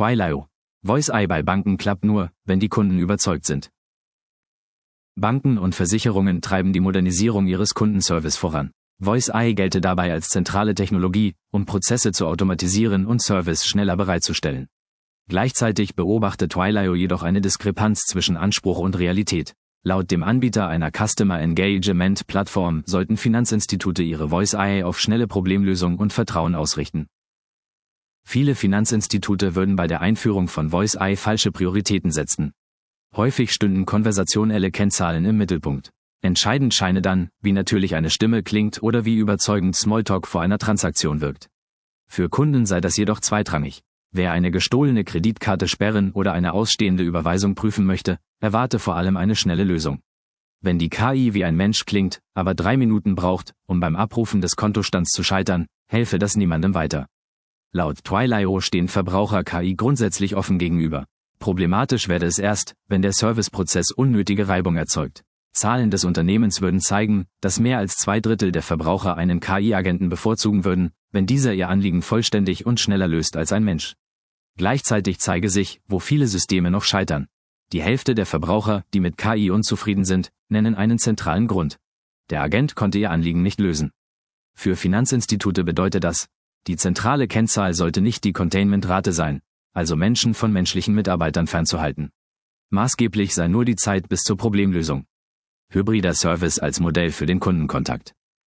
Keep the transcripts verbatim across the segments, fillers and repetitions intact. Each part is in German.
Twilio. Voice A I bei Banken klappt nur, wenn die Kunden überzeugt sind. Banken und Versicherungen treiben die Modernisierung ihres Kundenservice voran. Voice A I gelte dabei als zentrale Technologie, um Prozesse zu automatisieren und Service schneller bereitzustellen. Gleichzeitig beobachtet Twilio jedoch eine Diskrepanz zwischen Anspruch und Realität. Laut dem Anbieter einer Customer Engagement Plattform sollten Finanzinstitute ihre Voice A I auf schnelle Problemlösung und Vertrauen ausrichten. Viele Finanzinstitute würden bei der Einführung von Voice A I falsche Prioritäten setzen. Häufig stünden konversationelle Kennzahlen im Mittelpunkt. Entscheidend scheine dann, wie natürlich eine Stimme klingt oder wie überzeugend Smalltalk vor einer Transaktion wirkt. Für Kunden sei das jedoch zweitrangig. Wer eine gestohlene Kreditkarte sperren oder eine ausstehende Überweisung prüfen möchte, erwarte vor allem eine schnelle Lösung. Wenn die K I wie ein Mensch klingt, aber drei Minuten braucht, um beim Abrufen des Kontostands zu scheitern, helfe das niemandem weiter. Laut Twilio stehen Verbraucher K I grundsätzlich offen gegenüber. Problematisch werde es erst, wenn der Serviceprozess unnötige Reibung erzeugt. Zahlen des Unternehmens würden zeigen, dass mehr als zwei Drittel der Verbraucher einen K I-Agenten bevorzugen würden, wenn dieser ihr Anliegen vollständig und schneller löst als ein Mensch. Gleichzeitig zeige sich, wo viele Systeme noch scheitern. Die Hälfte der Verbraucher, die mit K I unzufrieden sind, nennen einen zentralen Grund. Der Agent konnte ihr Anliegen nicht lösen. Für Finanzinstitute bedeutet das, die zentrale Kennzahl sollte nicht die Containment-Rate sein, also Menschen von menschlichen Mitarbeitern fernzuhalten. Maßgeblich sei nur die Zeit bis zur Problemlösung. Hybrider Service als Modell für den Kundenkontakt.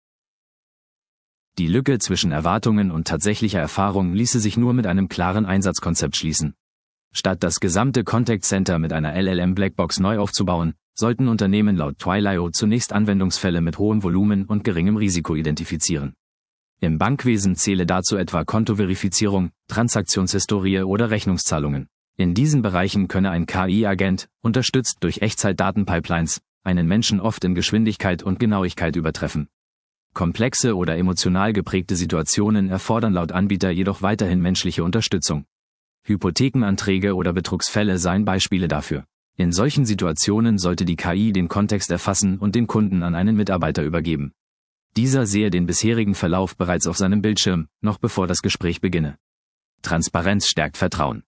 Die Lücke zwischen Erwartungen und tatsächlicher Erfahrung ließe sich nur mit einem klaren Einsatzkonzept schließen. Statt das gesamte Contact Center mit einer L L M-Blackbox neu aufzubauen, sollten Unternehmen laut Twilio zunächst Anwendungsfälle mit hohem Volumen und geringem Risiko identifizieren. Im Bankwesen zähle dazu etwa Kontoverifizierung, Transaktionshistorie oder Rechnungszahlungen. In diesen Bereichen könne ein K I-Agent, unterstützt durch Echtzeit-Datenpipelines, einen Menschen oft in Geschwindigkeit und Genauigkeit übertreffen. Komplexe oder emotional geprägte Situationen erfordern laut Anbieter jedoch weiterhin menschliche Unterstützung. Hypothekenanträge oder Betrugsfälle seien Beispiele dafür. In solchen Situationen sollte die K I den Kontext erfassen und den Kunden an einen Mitarbeiter übergeben. Dieser sehe den bisherigen Verlauf bereits auf seinem Bildschirm, noch bevor das Gespräch beginne. Transparenz stärkt Vertrauen.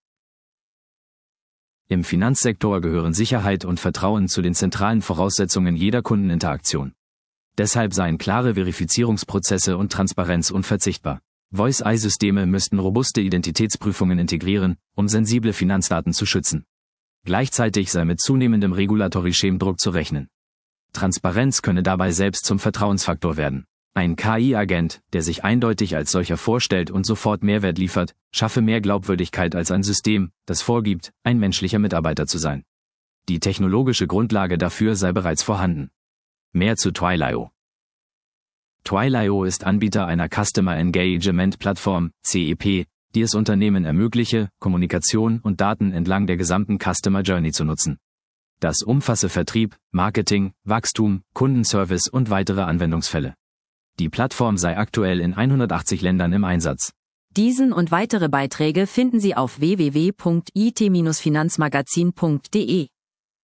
Im Finanzsektor gehören Sicherheit und Vertrauen zu den zentralen Voraussetzungen jeder Kundeninteraktion. Deshalb seien klare Verifizierungsprozesse und Transparenz unverzichtbar. Voice A I-Systeme müssten robuste Identitätsprüfungen integrieren, um sensible Finanzdaten zu schützen. Gleichzeitig sei mit zunehmendem regulatorischem Druck zu rechnen. Transparenz könne dabei selbst zum Vertrauensfaktor werden. Ein K I-Agent, der sich eindeutig als solcher vorstellt und sofort Mehrwert liefert, schaffe mehr Glaubwürdigkeit als ein System, das vorgibt, ein menschlicher Mitarbeiter zu sein. Die technologische Grundlage dafür sei bereits vorhanden. Mehr zu Twilio. Twilio ist Anbieter einer Customer Engagement Plattform, C E P, die es Unternehmen ermögliche, Kommunikation und Daten entlang der gesamten Customer Journey zu nutzen. Das umfasse Vertrieb, Marketing, Wachstum, Kundenservice und weitere Anwendungsfälle. Die Plattform sei aktuell in hundertachtzig Ländern im Einsatz. Diesen und weitere Beiträge finden Sie auf w w w punkt i t Bindestrich finanzmagazin punkt de.